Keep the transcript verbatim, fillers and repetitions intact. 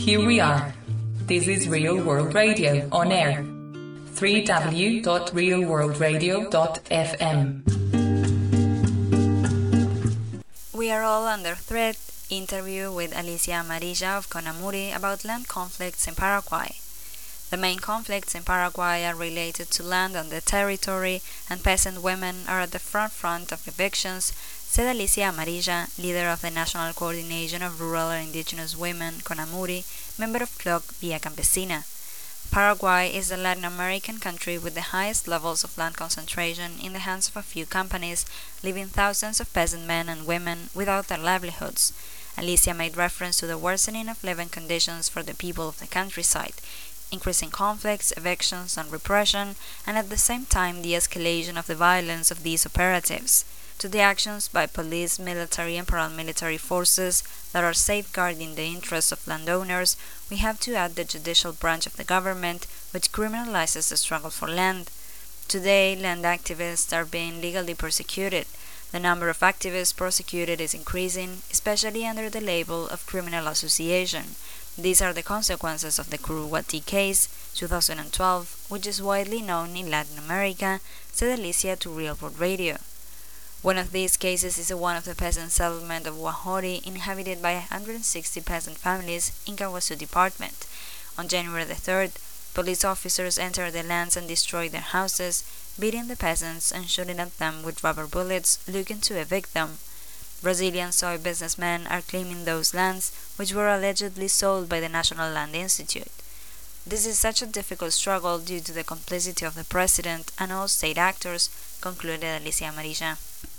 here we are. This is Real World Radio on air. w w w dot real world radio dot f m. We are all under threat. Interview with Alicia Amarilla of Conamuri about land conflicts in Paraguay. The main conflicts in Paraguay are related to land on the territory, and peasant women are at the front front of evictions, said Alicia Amarilla, leader of the National Coordination of Rural and Indigenous Women, Conamuri, member of C L O C Via Campesina. Paraguay is the Latin American country with the highest levels of land concentration in the hands of a few companies, leaving thousands of peasant men and women without their livelihoods. Alicia made reference to the worsening of living conditions for the people of the countryside, increasing conflicts, evictions, and repression, and at the same time the escalation of the violence of these operatives. To the actions by police, military, and paramilitary forces that are safeguarding the interests of landowners, we have to add the judicial branch of the government, which criminalizes the struggle for land. Today, land activists are being legally persecuted. The number of activists prosecuted is increasing, especially under the label of criminal association. These are the consequences of the Curuguati case, two thousand twelve, which is widely known in Latin America, said Alicia to Real World Radio. One of these cases is the one of the peasant settlement of Guajori, inhabited by one hundred sixty peasant families in Caguasu Department. On January the third, police officers entered the lands and destroyed their houses, beating the peasants and shooting at them with rubber bullets, looking to evict them. Brazilian soy businessmen are claiming those lands, which were allegedly sold by the National Land Institute. This is such a difficult struggle due to the complicity of the president and all state actors, concluded Alicia Amarilla.